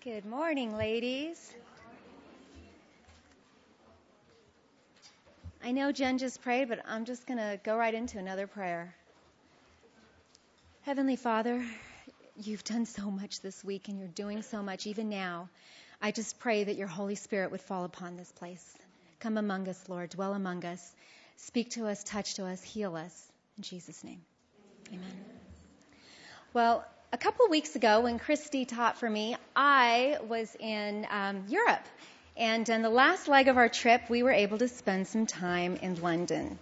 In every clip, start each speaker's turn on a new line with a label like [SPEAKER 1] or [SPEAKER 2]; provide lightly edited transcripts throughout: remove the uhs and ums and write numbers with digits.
[SPEAKER 1] Good morning, ladies. I know Jen just prayed, but I'm just going to go right into another prayer. Heavenly Father, you've done so much this week, and you're doing so much even now. I just pray that your Holy Spirit would fall upon this place. Come among us, Lord. Dwell among us. Speak to us, touch to us, heal us. In Jesus' name, amen. Well, a couple weeks ago when Christy taught for me, I was in Europe. And on the last leg of our trip, we were able to spend some time in London.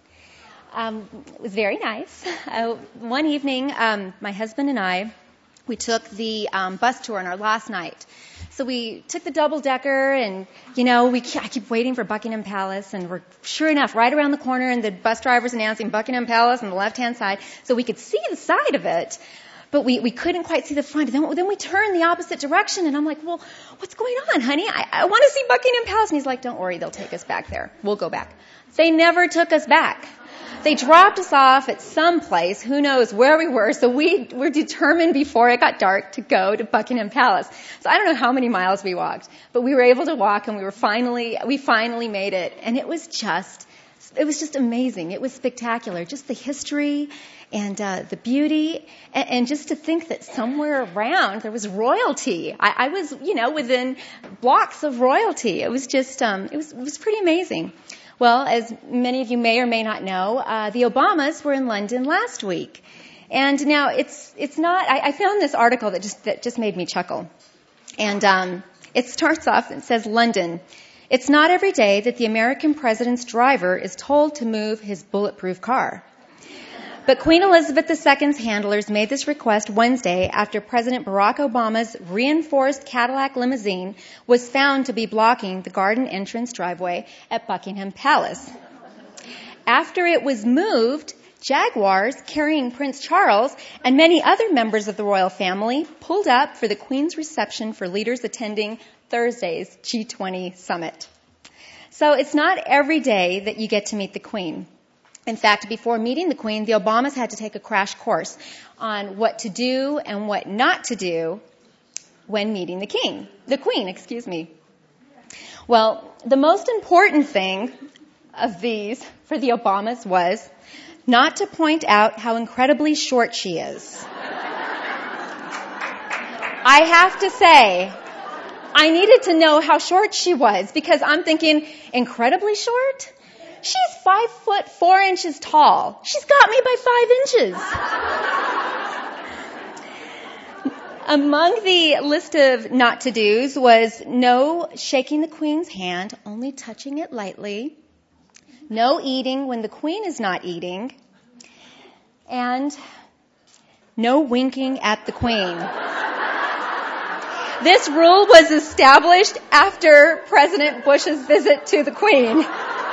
[SPEAKER 1] It was very nice. One evening, my husband and I, we took the bus tour on our last night. So we took the double-decker, and, I keep waiting for Buckingham Palace, and we're sure enough right around the corner, and the bus driver's announcing Buckingham Palace on the left-hand side, so we could see the side of it. But we couldn't quite see the front. Then we turned the opposite direction, and I'm like, well, what's going on, honey? I want to see Buckingham Palace. And he's like, don't worry, they'll take us back there. We'll go back. They never took us back. They dropped us off at some place, who knows where we were, so we were determined before it got dark to go to Buckingham Palace. So I don't know how many miles we walked, but we were able to walk, and we finally made it. And it was just amazing. It was spectacular. Just the history and the beauty, and just to think that somewhere around there was royalty. I was, within blocks of royalty. It was just, it was pretty amazing. Well, as many of you may or may not know, the Obamas were in London last week. And now it's not, I found this article that just made me chuckle. And it starts off, it says, London. It's not every day that the American president's driver is told to move his bulletproof car. But Queen Elizabeth II's handlers made this request Wednesday after President Barack Obama's reinforced Cadillac limousine was found to be blocking the garden entrance driveway at Buckingham Palace. After it was moved, Jaguars carrying Prince Charles and many other members of the royal family pulled up for the Queen's reception for leaders attending Thursday's G20 summit. So it's not every day that you get to meet the Queen. In fact, before meeting the Queen, the Obamas had to take a crash course on what to do and what not to do when meeting the Queen. Well, the most important thing of these for the Obamas was not to point out how incredibly short she is. I have to say, I needed to know how short she was, because I'm thinking, incredibly short? She's 5'4" tall. She's got me by 5 inches. Among the list of not to do's was no shaking the Queen's hand, only touching it lightly, no eating when the Queen is not eating, and no winking at the Queen. This rule was established after President Bush's visit to the Queen.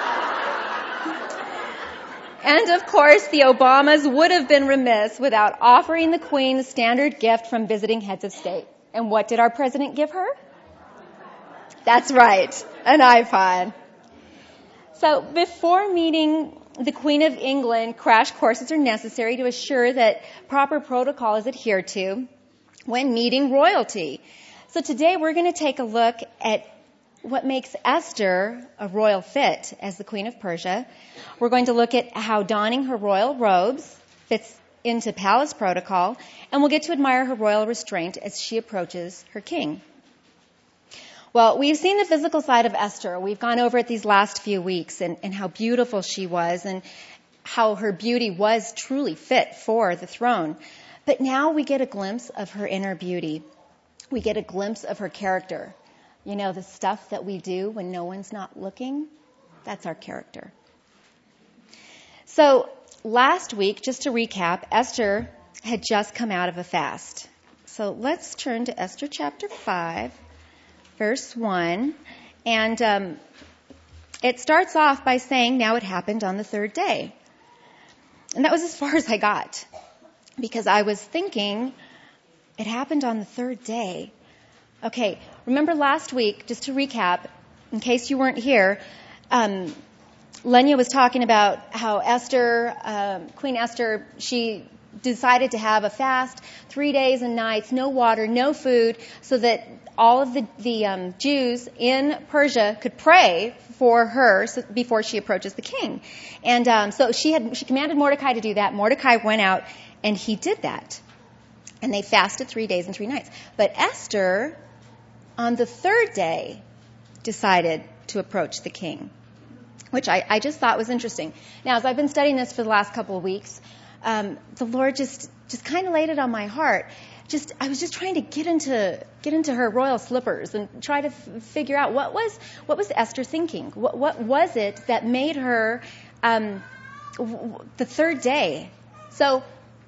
[SPEAKER 1] And, of course, the Obamas would have been remiss without offering the Queen the standard gift from visiting heads of state. And what did our president give her? That's right, an iPod. So before meeting the Queen of England, crash courses are necessary to assure that proper protocol is adhered to when meeting royalty. So today we're going to take a look at what makes Esther a royal fit as the Queen of Persia. We're going to look at how donning her royal robes fits into palace protocol, and we'll get to admire her royal restraint as she approaches her king. Well, we've seen the physical side of Esther. We've gone over it these last few weeks and how beautiful she was and how her beauty was truly fit for the throne. But now we get a glimpse of her inner beauty. We get a glimpse of her character. The stuff that we do when no one's not looking, that's our character. So last week, just to recap, Esther had just come out of a fast. So let's turn to Esther chapter 5, verse 1. And it starts off by saying, now it happened on the third day. And that was as far as I got, because I was thinking, it happened on the third day. Okay, remember last week, just to recap, in case you weren't here, Lenya was talking about how Esther, Queen Esther, she decided to have a fast, 3 days and nights, no water, no food, so that all of the Jews in Persia could pray for her before she approaches the king. And so she commanded Mordecai to do that. Mordecai went out, and he did that. And they fasted 3 days and 3 nights. But Esther, on the third day, decided to approach the king, which I just thought was interesting. Now, as I've been studying this for the last couple of weeks, the Lord just kind of laid it on my heart. I was just trying to get into her royal slippers and try to figure out what was Esther thinking. What was it that made her the third day? So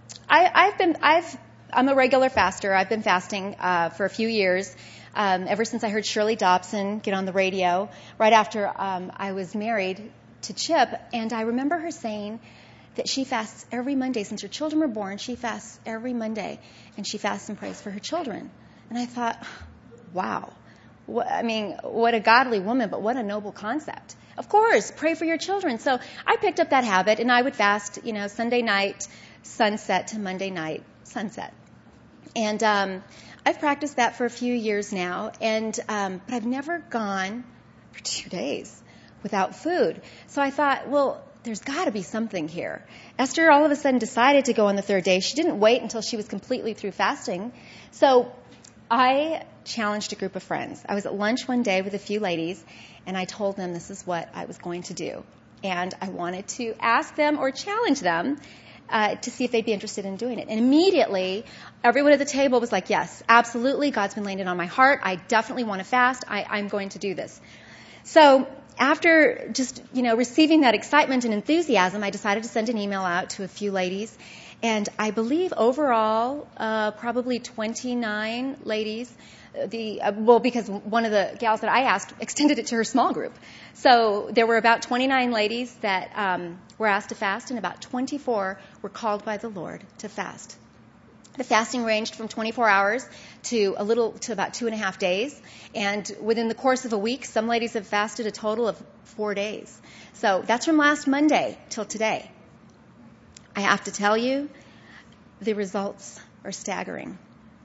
[SPEAKER 1] I'm a regular faster. I've been fasting for a few years. Ever since I heard Shirley Dobson get on the radio right after I was married to Chip, and I remember her saying that she fasts every Monday. Since her children were born, she fasts every Monday, and she fasts and prays for her children. And I thought, wow, what a godly woman, but what a noble concept. Of course, pray for your children. So I picked up that habit, and I would fast, Sunday night, sunset to Monday night, sunset. And I've practiced that for a few years now, but I've never gone for 2 days without food. So I thought, well, there's got to be something here. Esther all of a sudden decided to go on the third day. She didn't wait until she was completely through fasting. So I challenged a group of friends. I was at lunch one day with a few ladies, and I told them this is what I was going to do. And I wanted to ask them or challenge them to see if they'd be interested in doing it. And immediately, everyone at the table was like, yes, absolutely. God's been laying it on my heart. I definitely want to fast. I'm going to do this. So after just, receiving that excitement and enthusiasm, I decided to send an email out to a few ladies. And I believe overall, probably 29 ladies, because one of the gals that I asked extended it to her small group. So there were about 29 ladies that were asked to fast, and about 24 were called by the Lord to fast. The fasting ranged from 24 hours to about 2.5 days. And within the course of a week, some ladies have fasted a total of 4 days. So that's from last Monday till today. I have to tell you, the results are staggering.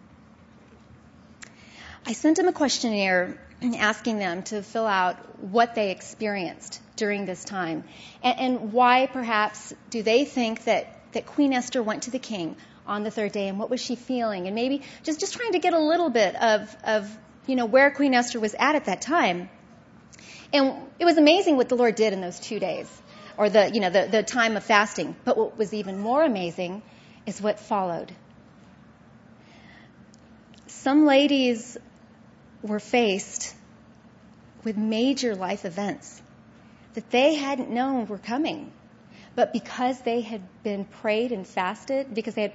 [SPEAKER 1] I sent them a questionnaire asking them to fill out what they experienced during this time and why perhaps do they think that Queen Esther went to the king on the third day, and what was she feeling, and maybe just trying to get a little bit of where Queen Esther was at that time. And it was amazing what the Lord did in those 2 days, or the time of fasting. But what was even more amazing is what followed. Some ladies were faced with major life events that they hadn't known were coming. But because they had prayed and fasted,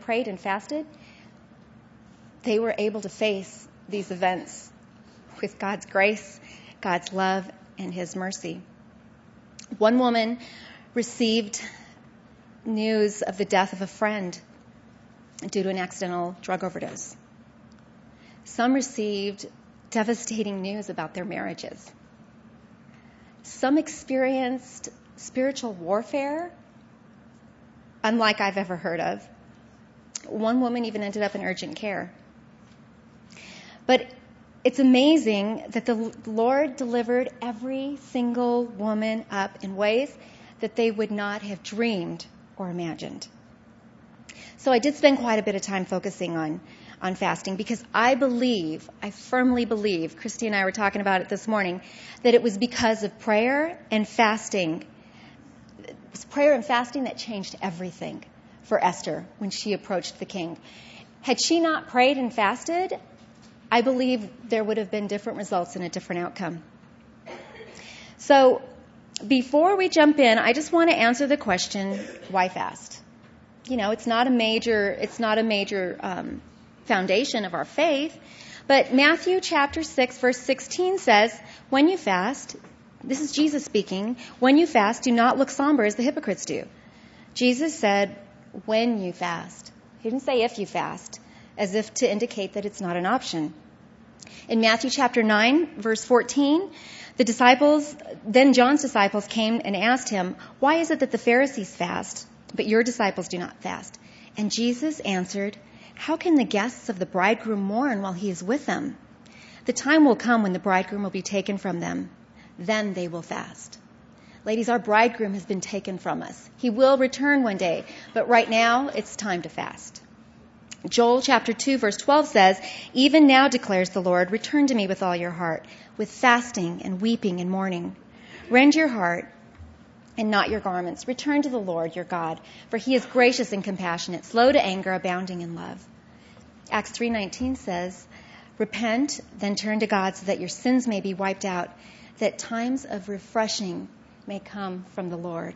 [SPEAKER 1] they were able to face these events with God's grace, God's love, and His mercy. One woman received news of the death of a friend due to an accidental drug overdose. Some received devastating news about their marriages. Some experienced spiritual warfare unlike I've ever heard of. One woman even ended up in urgent care. But it's amazing that the Lord delivered every single woman up in ways that they would not have dreamed or imagined. So I did spend quite a bit of time focusing on fasting because I firmly believe, Christy and I were talking about it this morning, that it was because of prayer and fasting. It was prayer and fasting that changed everything for Esther when she approached the king. Had she not prayed and fasted, I believe there would have been different results and a different outcome. So before we jump in, I just want to answer the question, why fast? It's not a major foundation of our faith, but Matthew chapter 6, verse 16 says, when you fast, this is Jesus speaking, when you fast, do not look somber as the hypocrites do. Jesus said, when you fast. He didn't say if you fast, as if to indicate that it's not an option. In Matthew chapter 9, verse 14, then John's disciples came and asked him, why is it that the Pharisees fast, but your disciples do not fast? And Jesus answered, "How can the guests of the bridegroom mourn while he is with them? The time will come when the bridegroom will be taken from them. Then they will fast." Ladies, our bridegroom has been taken from us. He will return one day, but right now it's time to fast. Joel chapter 2 verse 12 says, "Even now declares the Lord, return to me with all your heart, with fasting and weeping and mourning. Rend your heart and not your garments. Return to the Lord your God, for he is gracious and compassionate, slow to anger, abounding in love." Acts 3:19 says, "Repent, then turn to God so that your sins may be wiped out, that times of refreshing may come from the Lord."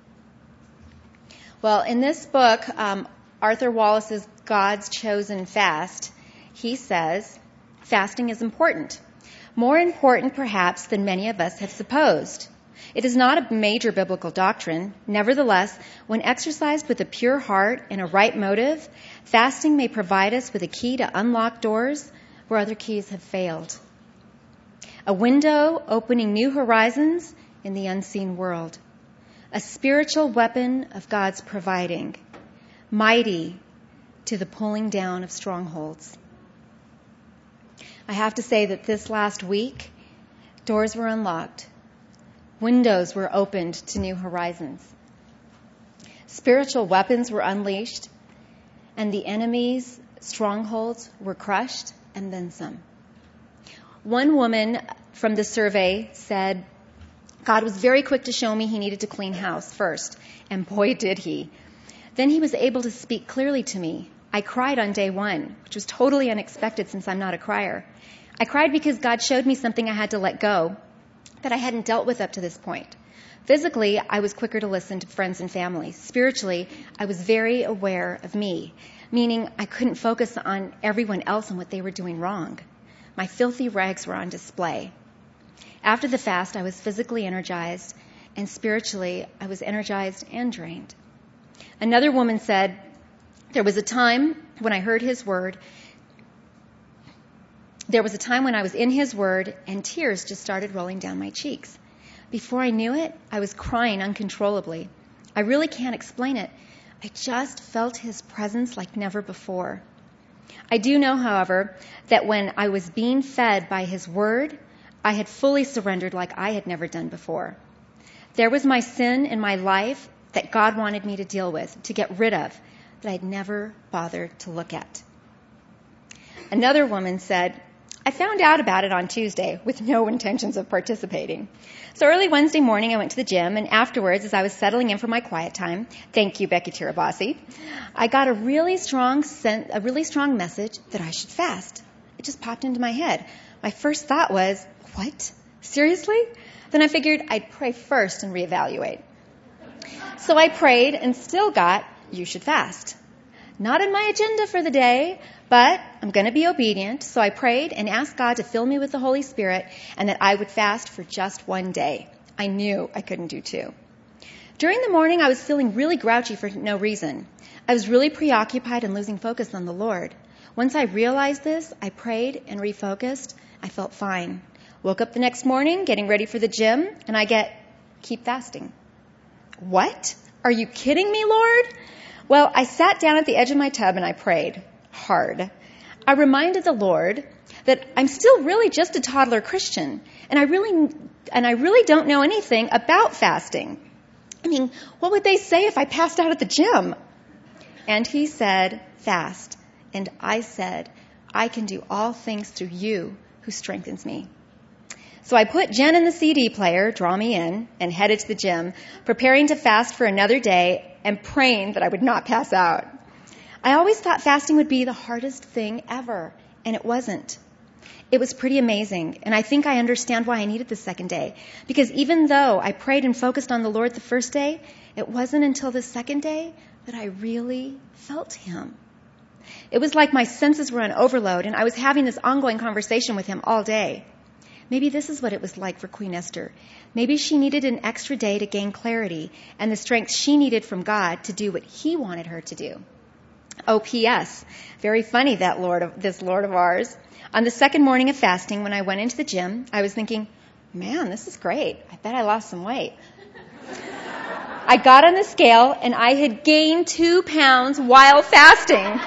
[SPEAKER 1] Well, in this book, Arthur Wallis's God's Chosen Fast, he says, fasting is important. More important, perhaps, than many of us have supposed. It is not a major biblical doctrine. Nevertheless, when exercised with a pure heart and a right motive, fasting may provide us with a key to unlock doors where other keys have failed. A window opening new horizons in the unseen world. A spiritual weapon of God's providing, mighty to the pulling down of strongholds. I have to say that this last week, doors were unlocked. Windows were opened to new horizons. Spiritual weapons were unleashed, and the enemy's strongholds were crushed, and then some. One woman from the survey said, "God was very quick to show me he needed to clean house first, and boy did he. Then he was able to speak clearly to me. I cried on day one, which was totally unexpected since I'm not a crier. I cried because God showed me something I had to let go that I hadn't dealt with up to this point. Physically, I was quicker to listen to friends and family. Spiritually, I was very aware of me, meaning I couldn't focus on everyone else and what they were doing wrong. My filthy rags were on display. After the fast, I was physically energized, and spiritually, I was energized and drained." Another woman said, "There was a time when I heard his word. There was a time when I was in his word, and tears just started rolling down my cheeks. Before I knew it, I was crying uncontrollably. I really can't explain it. I just felt his presence like never before. I do know, however, that when I was being fed by his word, I had fully surrendered like I had never done before. There was my sin in my life that God wanted me to deal with, to get rid of, that I'd never bothered to look at." Another woman said, "I found out about it on Tuesday with no intentions of participating. So early Wednesday morning, I went to the gym, and afterwards, as I was settling in for my quiet time, thank you, Becky Tirabassi, I got a really strong message that I should fast. It just popped into my head. My first thought was, what? Seriously? Then I figured I'd pray first and reevaluate. So I prayed and still got, you should fast. Not in my agenda for the day, but I'm going to be obedient. So I prayed and asked God to fill me with the Holy Spirit and that I would fast for just one day. I knew I couldn't do two. During the morning, I was feeling really grouchy for no reason. I was really preoccupied and losing focus on the Lord. Once I realized this, I prayed and refocused. I felt fine. Woke up the next morning, getting ready for the gym, and I keep fasting. What? Are you kidding me, Lord? Well, I sat down at the edge of my tub and I prayed hard. I reminded the Lord that I'm still really just a toddler Christian, and I really don't know anything about fasting. I mean, what would they say if I passed out at the gym? And he said, fast. And I said, I can do all things through you who strengthens me. So I put Jen in the CD player, Draw Me In, and headed to the gym, preparing to fast for another day and praying that I would not pass out. I always thought fasting would be the hardest thing ever, and it wasn't. It was pretty amazing, and I think I understand why I needed the second day. Because even though I prayed and focused on the Lord the first day, it wasn't until the second day that I really felt Him. It was like my senses were on overload, and I was having this ongoing conversation with Him all day. Maybe this is what it was like for Queen Esther. Maybe she needed an extra day to gain clarity and the strength she needed from God to do what He wanted her to do. Oh, P.S. Very funny, this Lord of ours. On the second morning of fasting, when I went into the gym, I was thinking, man, this is great. I bet I lost some weight. I got on the scale and I had gained 2 pounds while fasting.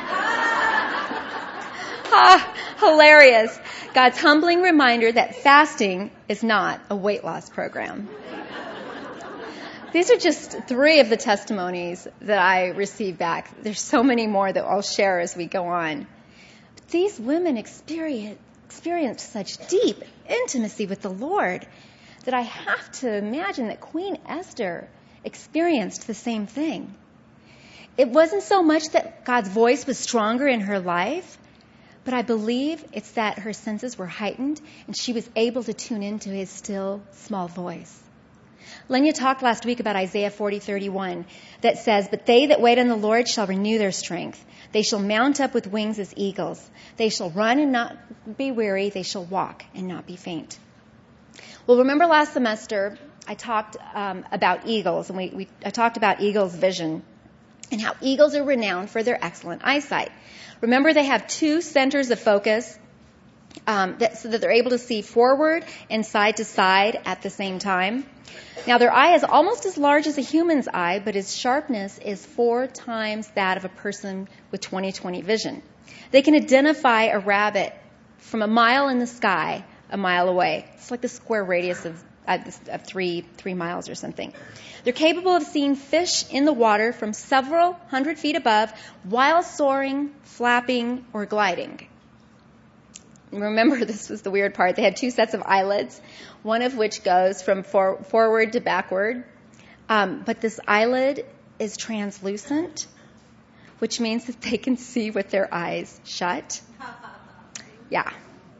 [SPEAKER 1] Hilarious. God's humbling reminder that fasting is not a weight loss program. These are just 3 of the testimonies that I received back. There's so many more that I'll share as we go on. But these women experienced such deep intimacy with the Lord that I have to imagine that Queen Esther experienced the same thing. It wasn't so much that God's voice was stronger in her life, but I believe it's that her senses were heightened and she was able to tune into his still, small voice. Lenya talked last week about Isaiah 40:31 that says, "But they that wait on the Lord shall renew their strength. They shall mount up with wings as eagles. They shall run and not be weary. They shall walk and not be faint." Well, remember last semester I talked about eagles, and I talked about eagles' vision and how eagles are renowned for their excellent eyesight. Remember, they have 2 centers of focus so that they're able to see forward and side to side at the same time. Now, their eye is almost as large as a human's eye, but its sharpness is 4 times that of a person with 20/20 vision. They can identify a rabbit from a mile in the sky, a mile away. It's like the square radius of 3 miles or something. They're capable of seeing fish in the water from several hundred feet above while soaring, flapping, or gliding. Remember, this was the weird part. They had 2 sets of eyelids, one of which goes from forward to backward. But this eyelid is translucent, which means that they can see with their eyes shut. Yeah.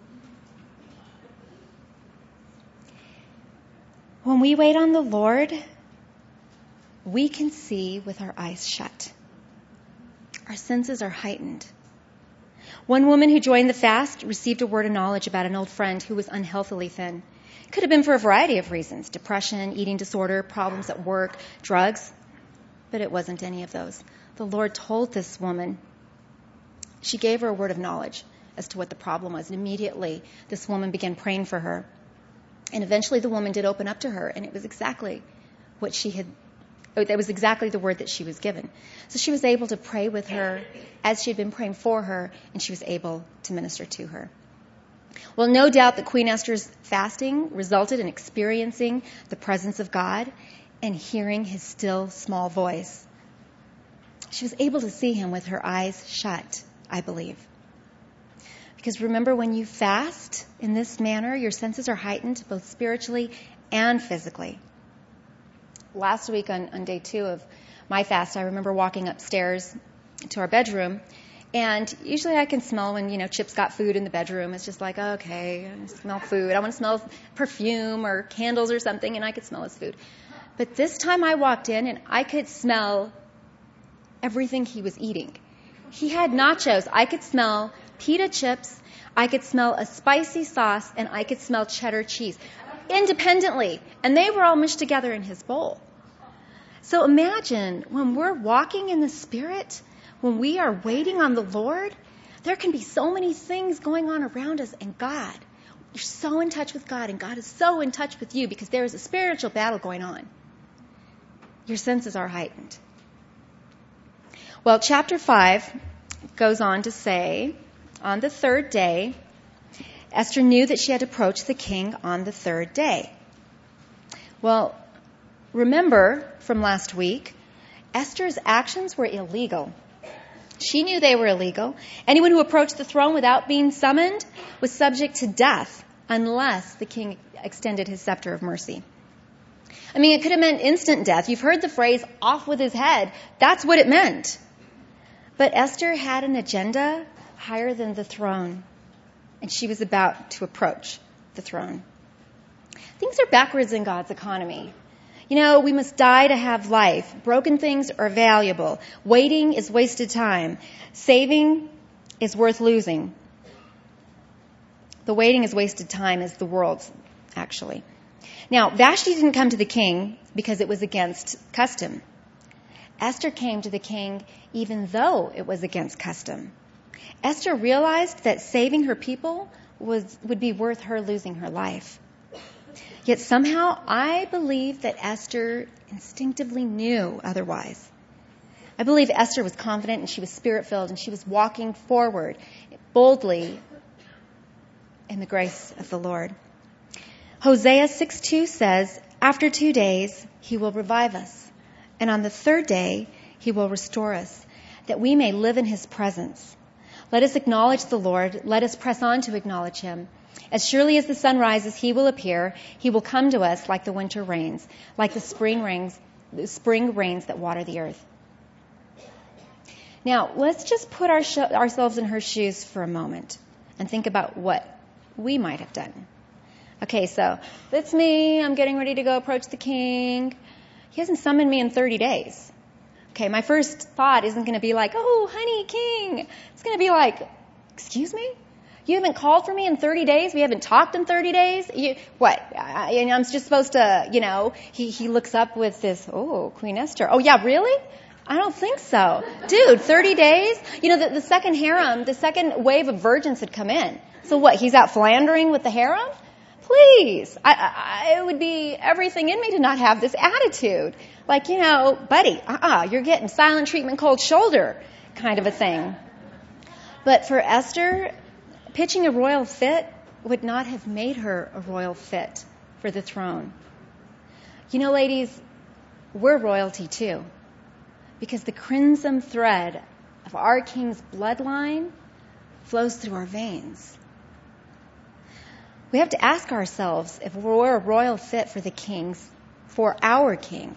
[SPEAKER 1] When we wait on the Lord, we can see with our eyes shut. Our senses are heightened. One woman who joined the fast received a word of knowledge about an old friend who was unhealthily thin. It could have been for a variety of reasons: depression, eating disorder, problems at work, drugs. But it wasn't any of those. The Lord told this woman, she gave her a word of knowledge as to what the problem was. And immediately, this woman began praying for her. And eventually the woman did open up to her, and it was exactly that was exactly the word that she was given. So she was able to pray with her as she had been praying for her, and she was able to minister to her. Well, no doubt that Queen Esther's fasting resulted in experiencing the presence of God and hearing his still, small voice. She was able to see him with her eyes shut, I believe. Because remember, when you fast in this manner, your senses are heightened both spiritually and physically. Last week on day 2 of my fast, I remember walking upstairs to our bedroom, and usually I can smell when, Chip's got food in the bedroom. It's just like, okay, I smell food. I want to smell perfume or candles or something, and I could smell his food. But this time I walked in, and I could smell everything he was eating. He had nachos. I could smell pita chips. I could smell a spicy sauce, and I could smell cheddar cheese independently, and they were all mushed together in his bowl. So imagine when we're walking in the Spirit, when we are waiting on the Lord, there can be so many things going on around us, and God, you're so in touch with God, and God is so in touch with you because there is a spiritual battle going on. Your senses are heightened. Well, chapter 5 goes on to say, on the 3rd day, Esther knew that she had approached the king on the 3rd day. Well, remember from last week, Esther's actions were illegal. She knew they were illegal. Anyone who approached the throne without being summoned was subject to death unless the king extended his scepter of mercy. I mean, it could have meant instant death. You've heard the phrase, off with his head. That's what it meant. But Esther had an agenda higher than the throne, and she was about to approach the throne. Things are backwards in God's economy. We must die to have life. Broken things are valuable. Waiting is wasted time. Saving is worth losing. The waiting is wasted time is the world's, actually. Now, Vashti didn't come to the king because it was against custom. Esther came to the king even though it was against custom. Esther realized that saving her people would be worth her losing her life. Yet somehow I believe that Esther instinctively knew otherwise. I believe Esther was confident and she was spirit-filled and she was walking forward boldly in the grace of the Lord. Hosea 6:2 says, "After 2 days he will revive us, and on the 3rd day he will restore us, that we may live in his presence. Let us acknowledge the Lord. Let us press on to acknowledge him. As surely as the sun rises, he will appear. He will come to us like the winter rains, like the spring rains that water the earth." Now, let's just put ourselves in her shoes for a moment and think about what we might have done. Okay, so that's me. I'm getting ready to go approach the king. He hasn't summoned me in 30 days. Okay, my first thought isn't going to be like, "Oh, honey, king." It's going to be like, "Excuse me? You haven't called for me in 30 days? We haven't talked in 30 days? What? I'm just supposed to, he looks up with this, "Oh, Queen Esther. Oh, yeah, really? I don't think so." Dude, 30 days? The second harem, the second wave of virgins had come in. So what, he's out philandering with the harem? Please. It would be everything in me to not have this attitude. Like, buddy, you're getting silent treatment, cold shoulder kind of a thing. But for Esther, pitching a royal fit would not have made her a royal fit for the throne. Ladies, we're royalty too. Because the crimson thread of our king's bloodline flows through our veins. We have to ask ourselves if we're a royal fit for our king,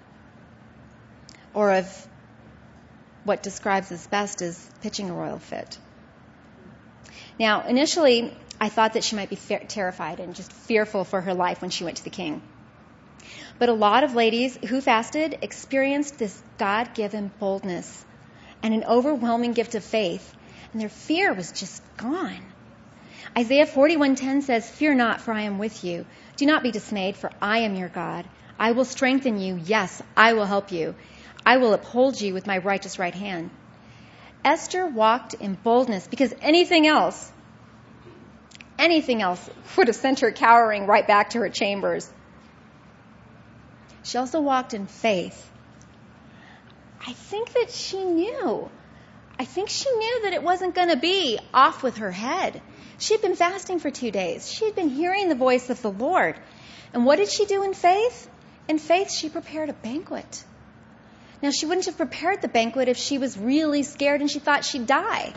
[SPEAKER 1] or if what describes us best is pitching a royal fit. Now, initially, I thought that she might be terrified and just fearful for her life when she went to the king. But a lot of ladies who fasted experienced this God-given boldness and an overwhelming gift of faith, and their fear was just gone. Isaiah 41:10 says, "Fear not, for I am with you. Do not be dismayed, for I am your God. I will strengthen you. Yes, I will help you. I will uphold you with my righteous right hand." Esther walked in boldness because anything else would have sent her cowering right back to her chambers. She also walked in faith. I think she knew that it wasn't going to be off with her head. She had been fasting for 2 days. She had been hearing the voice of the Lord. And what did she do in faith? In faith, she prepared a banquet. Now, she wouldn't have prepared the banquet if she was really scared and she thought she'd die.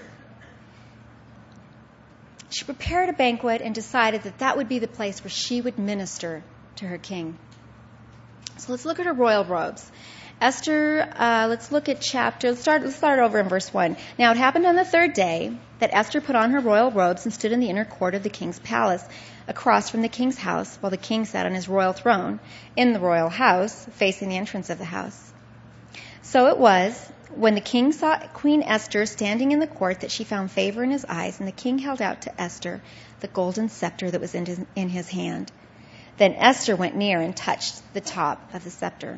[SPEAKER 1] She prepared a banquet and decided that would be the place where she would minister to her king. So let's look at her royal robes. Esther, let's start over in verse 1. "Now it happened on the 3rd day that Esther put on her royal robes and stood in the inner court of the king's palace, across from the king's house, while the king sat on his royal throne in the royal house, facing the entrance of the house. So it was, when the king saw Queen Esther standing in the court, that she found favor in his eyes, and the king held out to Esther the golden scepter that was in his hand. Then Esther went near and touched the top of the scepter."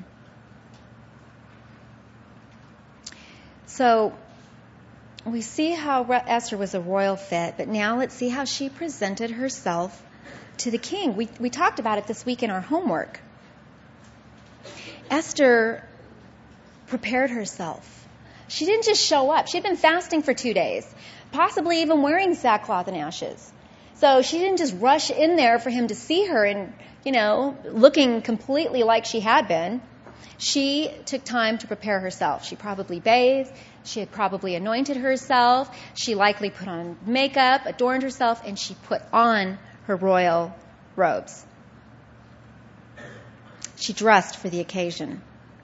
[SPEAKER 1] So we see how Esther was a royal fit, but now let's see how she presented herself to the king. We talked about it this week in our homework. Esther prepared herself. She didn't just show up. She'd been fasting for 2 days, possibly even wearing sackcloth and ashes. So she didn't just rush in there for him to see her and, looking completely like she had been. She took time to prepare herself. She probably bathed. She had probably anointed herself. She likely put on makeup, adorned herself, and she put on her royal robes. She dressed for the occasion.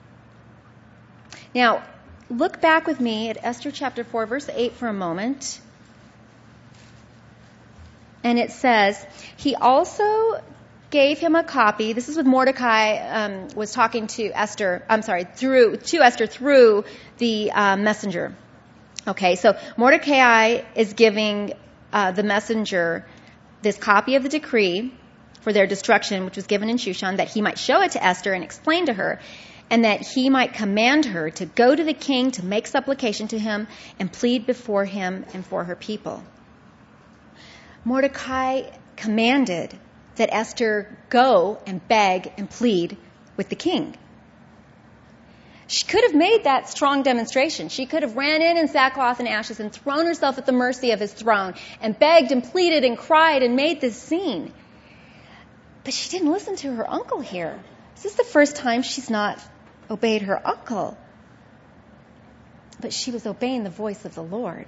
[SPEAKER 1] Now, look back with me at Esther chapter 4, verse 8 for a moment. And it says, "He also gave him a copy." This is what Mordecai was talking to Esther. To Esther through the messenger. Okay, so Mordecai is giving the messenger this copy of the decree for their destruction, which was given in Shushan, that he might show it to Esther and explain to her, and that he might command her to go to the king to make supplication to him and plead before him and for her people. Mordecai commanded that Esther go and beg and plead with the king. She could have made that strong demonstration. She could have ran in sackcloth and ashes and thrown herself at the mercy of his throne and begged and pleaded and cried and made this scene. But she didn't listen to her uncle here. This is the first time she's not obeyed her uncle. But she was obeying the voice of the Lord.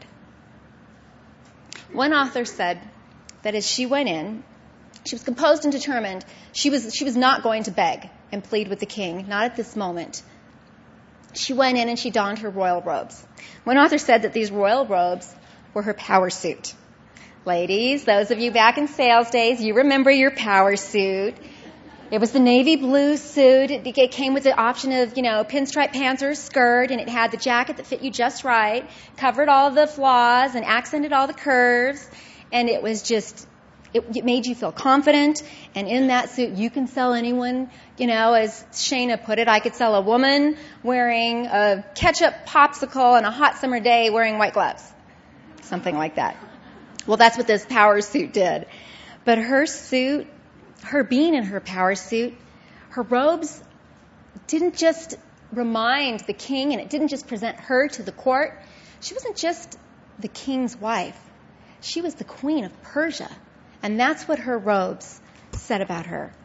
[SPEAKER 1] One author said that as she went in, she was composed and determined. She was not going to beg and plead with the king, not at this moment. She went in and she donned her royal robes. One author said that these royal robes were her power suit. Ladies, those of you back in sales days, you remember your power suit. It was the navy blue suit. It came with the option of, pinstripe pants or a skirt, and it had the jacket that fit you just right, covered all the flaws and accented all the curves, and it was just, it made you feel confident, and in that suit you can sell anyone, as Shayna put it, I could sell a woman wearing a ketchup popsicle on a hot summer day wearing white gloves. Something like that. Well, that's what this power suit did. But her suit, her being in her power suit, her robes didn't just remind the king, and it didn't just present her to the court. She wasn't just the king's wife. She was the queen of Persia. And that's what her robes said about her.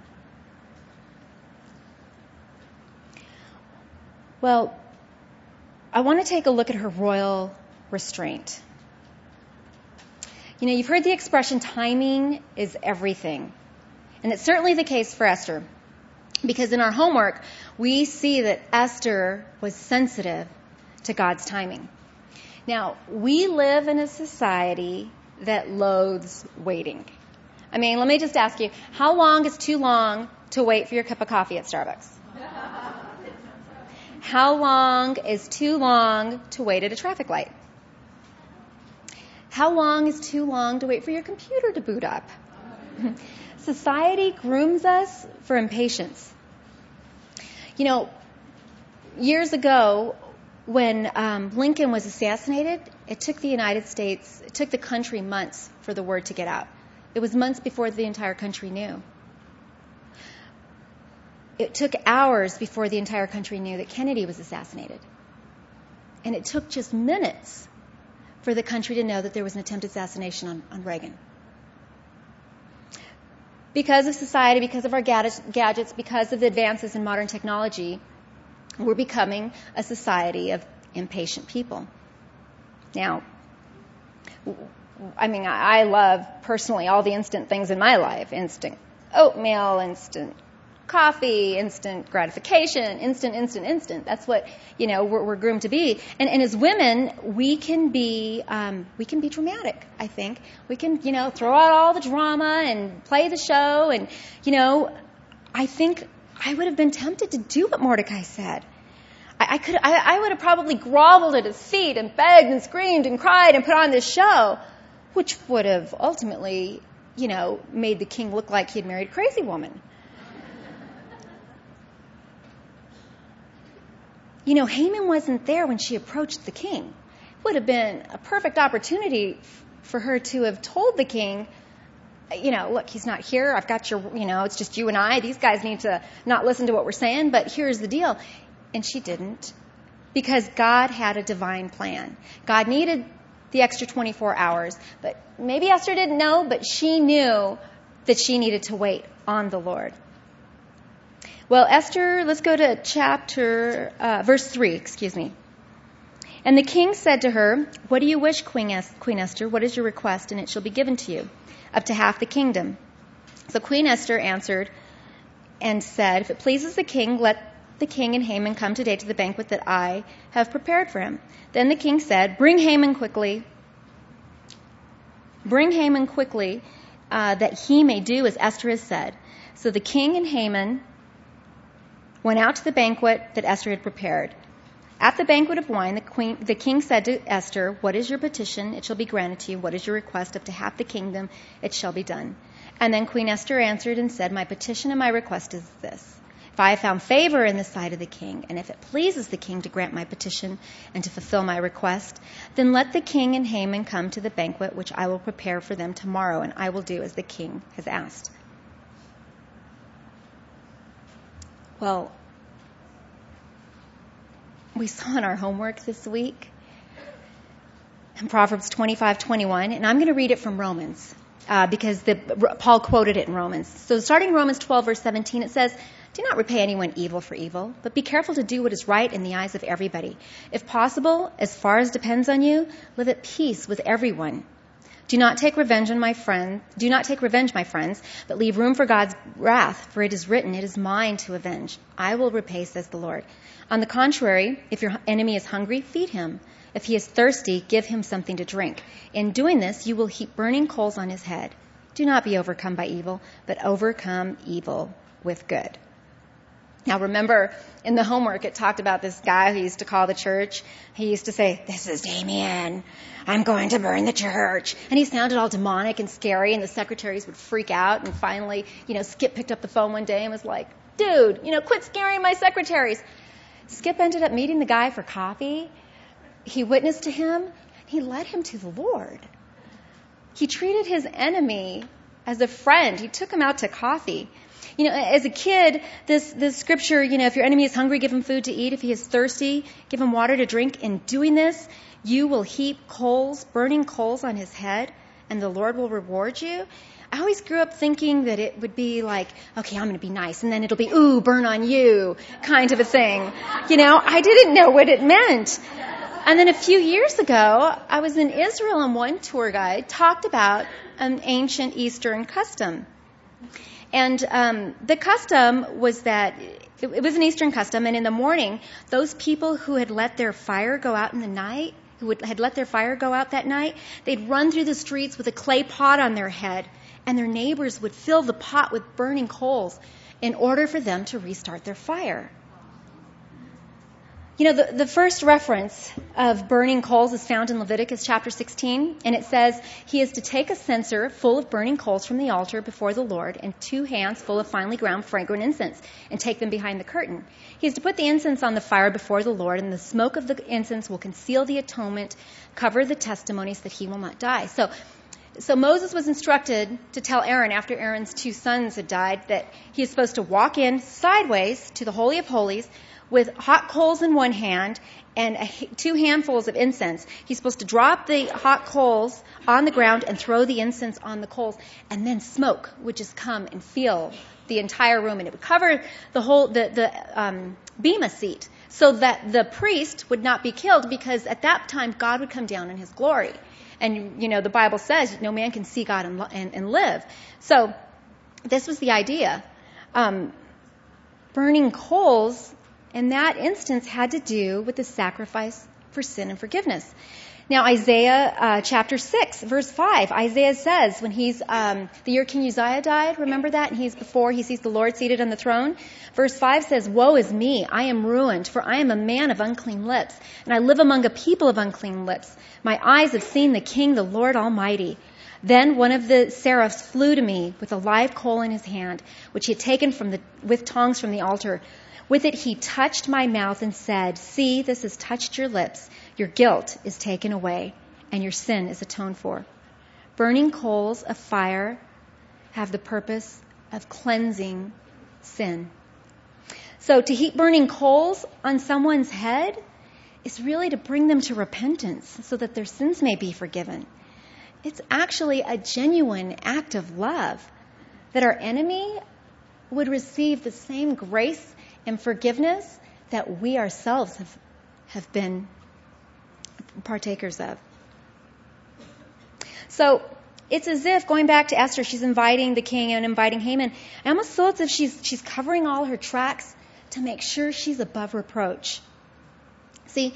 [SPEAKER 1] Well, I want to take a look at her royal restraint. You've heard the expression, timing is everything. And it's certainly the case for Esther. Because in our homework, we see that Esther was sensitive to God's timing. Now, we live in a society that loathes waiting. Let me just ask you, how long is too long to wait for your cup of coffee at Starbucks? How long is too long to wait at a traffic light? How long is too long to wait for your computer to boot up? Society grooms us for impatience. Years ago, when Lincoln was assassinated, it took the country months for the word to get out. It was months before the entire country knew. It took hours before the entire country knew that Kennedy was assassinated. And it took just minutes for the country to know that there was an attempted assassination on Reagan. Because of society, because of our gadgets, because of the advances in modern technology, we're becoming a society of impatient people. Now, I love personally all the instant things in my life. Instant oatmeal, instant coffee, instant gratification, instant. That's what, we're groomed to be. And as women, we can be dramatic, I think. We can, throw out all the drama and play the show. And, I think I would have been tempted to do what Mordecai said. I would have probably groveled at his feet and begged and screamed and cried and put on this show, which would have ultimately, made the king look like he had married a crazy woman. Haman wasn't there when she approached the king. It would have been a perfect opportunity for her to have told the king, look, he's not here. I've got your, it's just you and I. These guys need to not listen to what we're saying, but here's the deal. And she didn't, because God had a divine plan. God needed the extra 24 hours, but maybe Esther didn't know, but she knew that she needed to wait on the Lord. Well, Esther, let's go to verse 3, And the king said to her, "What do you wish, Queen Esther? What is your request? And it shall be given to you, up to half the kingdom." So Queen Esther answered and said, "If it pleases the king, let the king and Haman come today to the banquet that I have prepared for him." Then the king said, Bring Haman quickly, that he may do as Esther has said." So the king and Haman went out to the banquet that Esther had prepared. At the banquet of wine, the king said to Esther, "What is your petition? It shall be granted to you. What is your request? Up to half the kingdom, it shall be done." And then Queen Esther answered and said, "My petition and my request is this. If I have found favor in the sight of the king, and if it pleases the king to grant my petition and to fulfill my request, then let the king and Haman come to the banquet which I will prepare for them tomorrow, and I will do as the king has asked." Well, we saw in our homework this week in Proverbs 25:21, and I'm going to read it from Romans because Paul quoted it in Romans. So starting in Romans 12, verse 17, it says, "Do not repay anyone evil for evil, but be careful to do what is right in the eyes of everybody. If possible, as far as depends on you, live at peace with everyone. Do not take revenge, my friends, but leave room for God's wrath, for it is written, 'It is mine to avenge. I will repay,' says the Lord. On the contrary, if your enemy is hungry, feed him. If he is thirsty, give him something to drink. In doing this, you will heap burning coals on his head. Do not be overcome by evil, but overcome evil with good." Now remember, in the homework, it talked about this guy who used to call the church. He used to say, "This is Damien. I'm going to burn the church." And he sounded all demonic and scary, and the secretaries would freak out. And finally, Skip picked up the phone one day and was like, "Dude, quit scaring my secretaries." Skip ended up meeting the guy for coffee. He witnessed to him. He led him to the Lord. He treated his enemy as a friend. He took him out to coffee. As a kid, this scripture, if your enemy is hungry, give him food to eat. If he is thirsty, give him water to drink. In doing this, you will heap burning coals on his head, and the Lord will reward you. I always grew up thinking that it would be like, okay, I'm going to be nice, and then it'll be, ooh, burn on you, kind of a thing. I didn't know what it meant. And then a few years ago, I was in Israel, and one tour guide talked about an ancient Eastern custom. And the custom was that it was an Eastern custom, and in the morning, those people who had let their fire go out in the night, had let their fire go out that night, they'd run through the streets with a clay pot on their head, and their neighbors would fill the pot with burning coals in order for them to restart their fire. The first reference of burning coals is found in Leviticus chapter 16, and it says, "He is to take a censer full of burning coals from the altar before the Lord, and 2 hands full of finely ground fragrant incense, and take them behind the curtain. He is to put the incense on the fire before the Lord, and the smoke of the incense will conceal the atonement, cover the testimonies that he will not die." So Moses was instructed to tell Aaron, after Aaron's 2 sons had died, that he is supposed to walk in sideways to the Holy of Holies with hot coals in one hand and 2 handfuls of incense. He's supposed to drop the hot coals on the ground and throw the incense on the coals, and then smoke would just come and fill the entire room, and it would cover the whole bema seat, so that the priest would not be killed, because at that time God would come down in his glory. And the Bible says no man can see God and live. So this was the idea. Burning coals in that instance had to do with the sacrifice for sin and forgiveness. Now, Isaiah chapter 6, verse 5, Isaiah says, when he's, the year King Uzziah died, remember that? And he sees the Lord seated on the throne. Verse 5 says, "Woe is me, I am ruined, for I am a man of unclean lips, and I live among a people of unclean lips. My eyes have seen the King, the Lord Almighty." Then one of the seraphs flew to me with a live coal in his hand, which he had taken with tongs from the altar. With it he touched my mouth and said, "See, this has touched your lips. Your guilt is taken away, and your sin is atoned for." Burning coals of fire have the purpose of cleansing sin. So to heap burning coals on someone's head is really to bring them to repentance so that their sins may be forgiven. It's actually a genuine act of love that our enemy would receive the same grace and forgiveness that we ourselves have been partakers of. So it's as if, going back to Esther, she's inviting the king and inviting Haman. I almost feel as if she's covering all her tracks to make sure she's above reproach. See,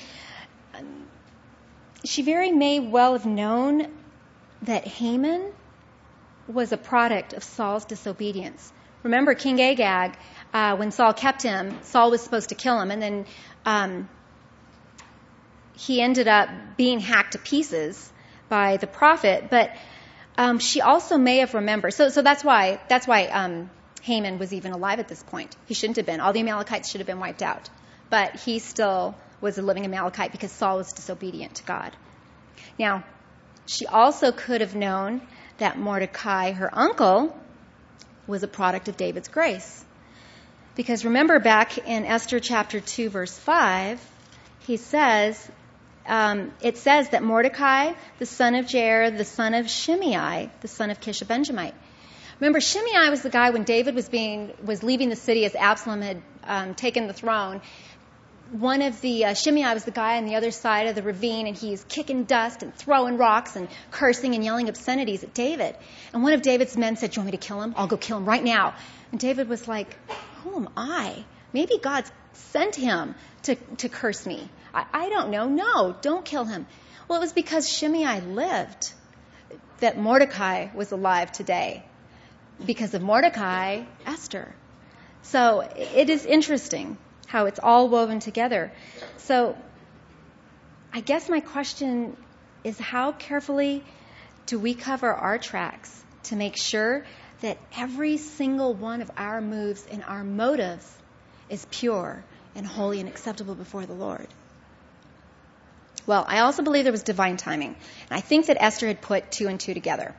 [SPEAKER 1] she very may well have known that Haman was a product of Saul's disobedience. Remember King Agag, when Saul kept him, Saul was supposed to kill him, and then he ended up being hacked to pieces by the prophet. But she also may have remembered. So that's why Haman was even alive at this point. He shouldn't have been. All the Amalekites should have been wiped out. But he still was a living Amalekite because Saul was disobedient to God. Now, she also could have known that Mordecai, her uncle, was a product of David's grace. Because remember back in Esther chapter 2, verse 5, it says that Mordecai, the son of Jair, the son of Shimei, the son of Kish, a Benjamite. Remember, Shimei was the guy when David was leaving the city as Absalom had taken the throne. One of the Shimei was the guy on the other side of the ravine, and he's kicking dust and throwing rocks and cursing and yelling obscenities at David. And one of David's men said, "Do you want me to kill him? I'll go kill him right now." And David was like, "Who am I? Maybe God's sent him to curse me. I don't know. No, don't kill him." Well, it was because Shimei lived that Mordecai was alive today. Because of Mordecai, Esther. So it is interesting how it's all woven together. So I guess my question is, how carefully do we cover our tracks to make sure that every single one of our moves and our motives is pure and holy and acceptable before the Lord? Well, I also believe there was divine timing. And I think that Esther had put 2 and 2 together.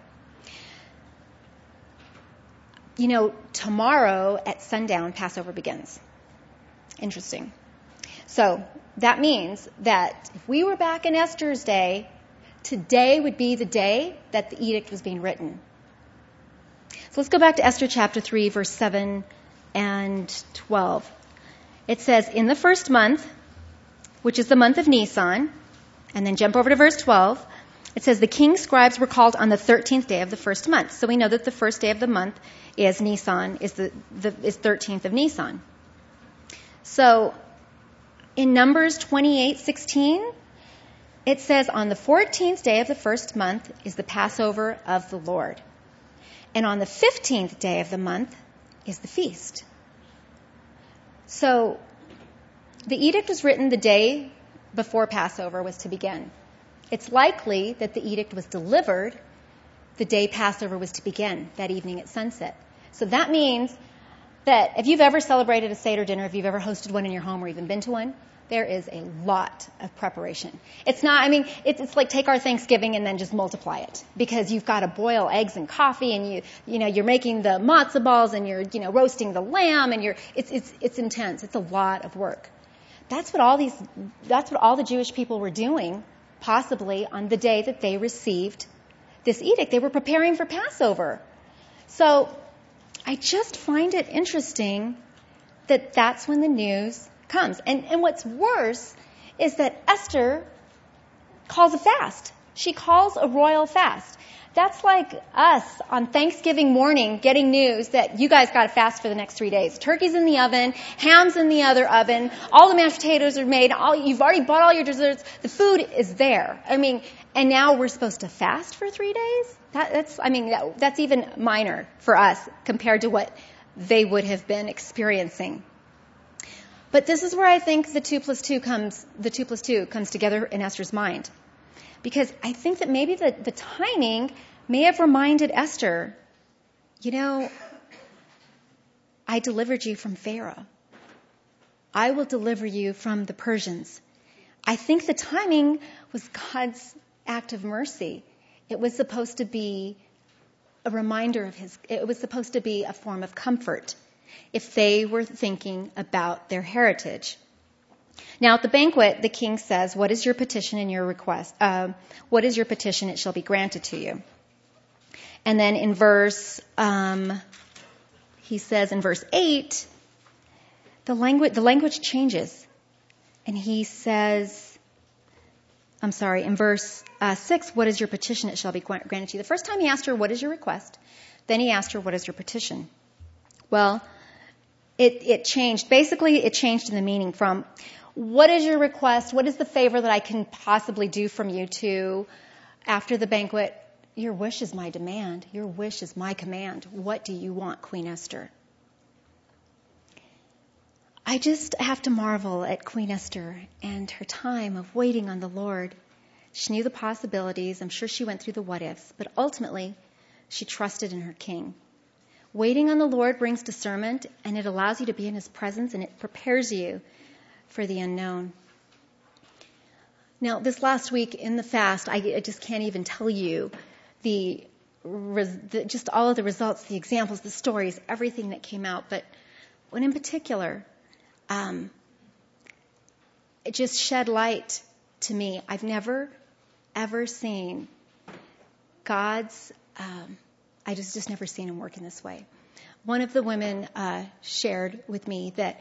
[SPEAKER 1] You know, tomorrow at sundown, Passover begins. Interesting. So that means that if we were back in Esther's day, today would be the day that the edict was being written. So let's go back to Esther chapter 3, verse 7 and 12. It says, "In the first month, which is the month of Nisan," and then jump over to verse 12, it says, "The king's scribes were called on the 13th day of the first month." So we know that the first day of the month is Nisan, is 13th of Nisan. So in Numbers 28:16, it says, "On the 14th day of the first month is the Passover of the Lord. And on the 15th day of the month is the feast." So the edict was written the day before Passover was to begin. It's likely that the edict was delivered the day Passover was to begin, that evening at sunset. So that means that if you've ever celebrated a Seder dinner, if you've ever hosted one in your home or even been to one, there is a lot of preparation. It's not, it's like take our Thanksgiving and then just multiply it. Because you've got to boil eggs and coffee, and you're making the matzah balls, and you're, roasting the lamb, and it's intense. It's a lot of work. That's what all the Jewish people were doing, possibly on the day that they received this edict. They were preparing for Passover. So I just find it interesting that that's when the news comes. And what's worse is that Esther calls a fast. She calls a royal fast. That's like us on Thanksgiving morning getting news that you guys got to fast for the next 3 days. Turkey's in the oven, ham's in the other oven, all the mashed potatoes are made, you've already bought all your desserts, the food is there. And now we're supposed to fast for 3 days? That's even minor for us compared to what they would have been experiencing. But this is where I think the 2 plus 2 comes together in Esther's mind. Because I think that maybe the timing may have reminded Esther, I delivered you from Pharaoh. I will deliver you from the Persians. I think the timing was God's act of mercy. It was supposed to be a reminder of it was supposed to be a form of comfort if they were thinking about their heritage. Now, at the banquet, the king says, "What is your petition and your request? What is your petition? It shall be granted to you." And then in he says in verse 8, the language changes. And he says, in verse 6, "What is your petition? It shall be granted to you." The first time he asked her, "What is your request?" Then he asked her, "What is your petition?" Well, it changed. Basically, it changed in the meaning from, "What is your request? What is the favor that I can possibly do from you?" to, after the banquet, "Your wish is my demand. Your wish is my command. What do you want, Queen Esther?" I just have to marvel at Queen Esther and her time of waiting on the Lord. She knew the possibilities. I'm sure she went through the what-ifs. But ultimately, she trusted in her king. Waiting on the Lord brings discernment, and it allows you to be in his presence, and it prepares you for the unknown. Now, this last week in the fast, I just can't even tell you just all of the results, the examples, the stories, everything that came out. But one in particular, it just shed light to me. I've never, ever seen God's, I just never seen him work in this way. One of the women shared with me that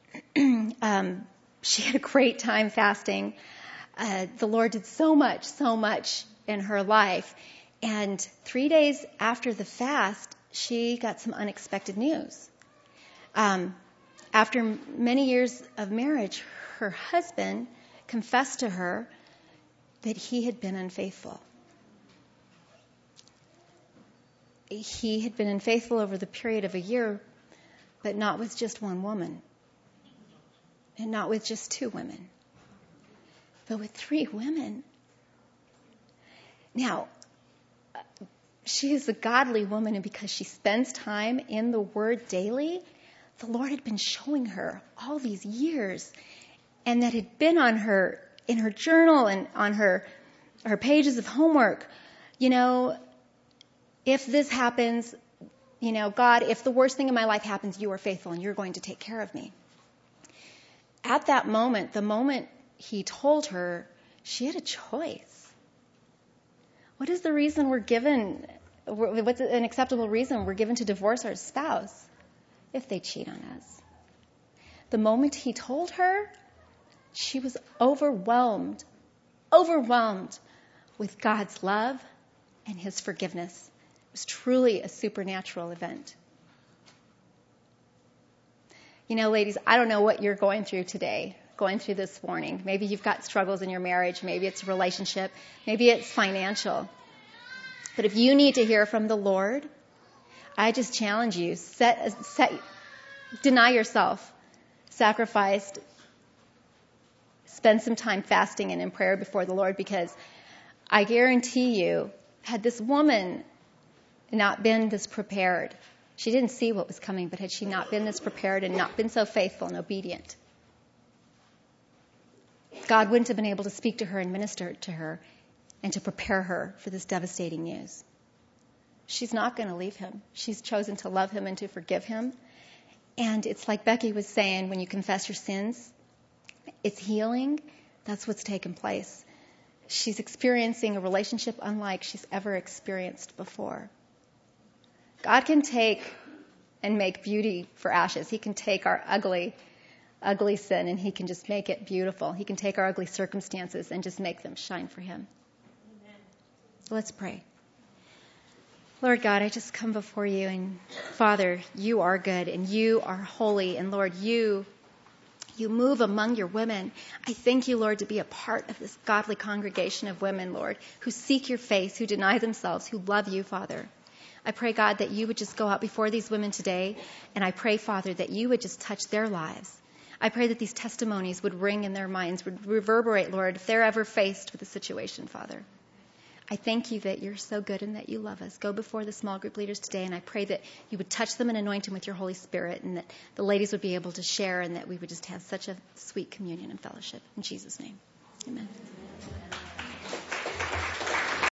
[SPEAKER 1] she had a great time fasting. The Lord did so much in her life. And 3 days after the fast, she got some unexpected news. After many years of marriage, her husband confessed to her that he had been unfaithful. He had been unfaithful over the period of a year, but not with just one woman, and not with just 2 women, but with 3 women. Now, she is a godly woman, and because she spends time in the Word daily, the Lord had been showing her all these years, and that had been on her, in her journal and on her pages of homework. If this happens, God, if the worst thing in my life happens, you are faithful and you're going to take care of me. At that moment, the moment he told her, she had a choice. What is the reason we're given? What's an acceptable reason we're given to divorce our spouse if they cheat on us? The moment he told her, she was overwhelmed with God's love and his forgiveness. It was truly a supernatural event. Ladies, I don't know what you're going through today, going through this morning. Maybe you've got struggles in your marriage. Maybe it's a relationship. Maybe it's financial. But if you need to hear from the Lord, I just challenge you, deny yourself, sacrifice, spend some time fasting and in prayer before the Lord, because I guarantee you, had this woman not been this prepared, she didn't see what was coming, but had she not been this prepared and not been so faithful and obedient, God wouldn't have been able to speak to her and minister to her and to prepare her for this devastating news. She's not going to leave him. She's chosen to love him and to forgive him. And it's like Becky was saying, when you confess your sins, it's healing. That's what's taken place. She's experiencing a relationship unlike she's ever experienced before. God can take and make beauty for ashes. He can take our ugly sin and he can just make it beautiful. He can take our ugly circumstances and just make them shine for him. Amen. So let's pray. Lord God, I just come before you, and Father, you are good and you are holy, and Lord, you move among your women. I thank you, Lord, to be a part of this godly congregation of women, Lord, who seek your face, who deny themselves, who love you, Father. I pray, God, that you would just go out before these women today, and I pray, Father, that you would just touch their lives. I pray that these testimonies would ring in their minds, would reverberate, Lord, if they're ever faced with a situation, Father. I thank you that you're so good and that you love us. Go before the small group leaders today, and I pray that you would touch them and anoint them with your Holy Spirit, and that the ladies would be able to share, and that we would just have such a sweet communion and fellowship. In Jesus' name, amen.